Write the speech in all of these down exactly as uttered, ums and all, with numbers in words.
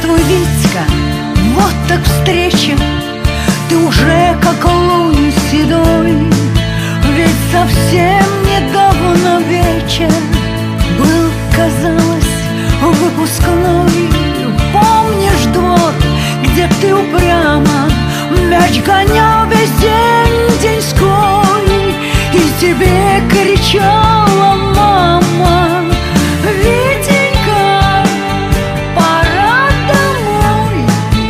Здравствуй, Витька, вот так встреча. Ты уже как лунь седой. Ведь совсем недавно вечер был, казалось, выпускной. Помнишь двор, где ты упрямо мяч гонял весь день деньской, и тебе кричала мама: Витенька, пора домой.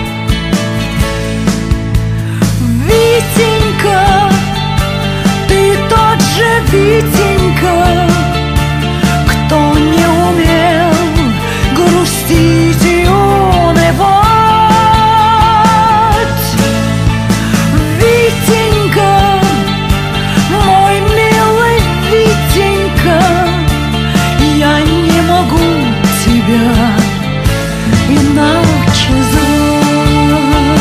Витенька, ты тот же Витенька, кто не умел грустить и унывать. Витенька, мой милый Витенька, я не могу тебя иначе звать.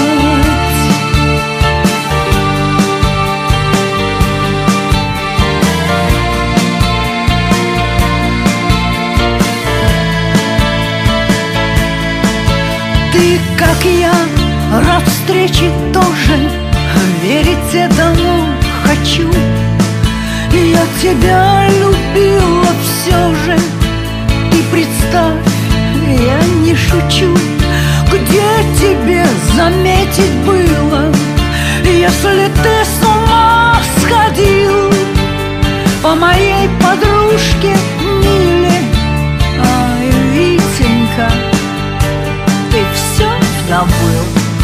Ты, как я, рад встрече тоже, верить этому хочу. Я тебя любила все же, и представь, я не шучу, где тебе заметить было, если ты с ума сходил по моей подружке Миле. Ай, Витенька, ты все забыл.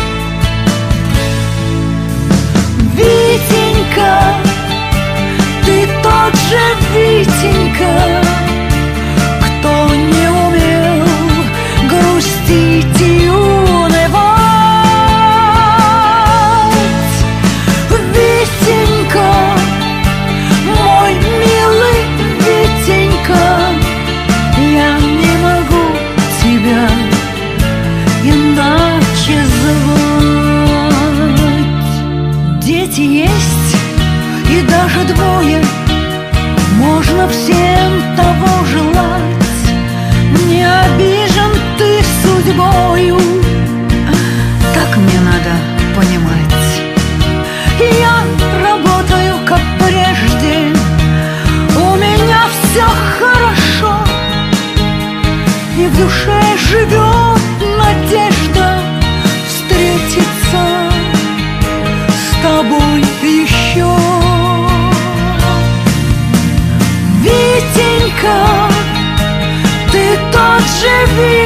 Витенька, ты тот же Витенька, кто не умел грустить и унывать. Витенька, мой милый Витенька, я не могу тебя иначе звать. Дети есть, и даже двое, можно всем того желать. Не обижен ты судьбою, так мне надо понимать. Я работаю, как прежде, у меня все хорошо, и в душе живет надежда встретиться с тобой еще. Витенька, ты тот же Витенька,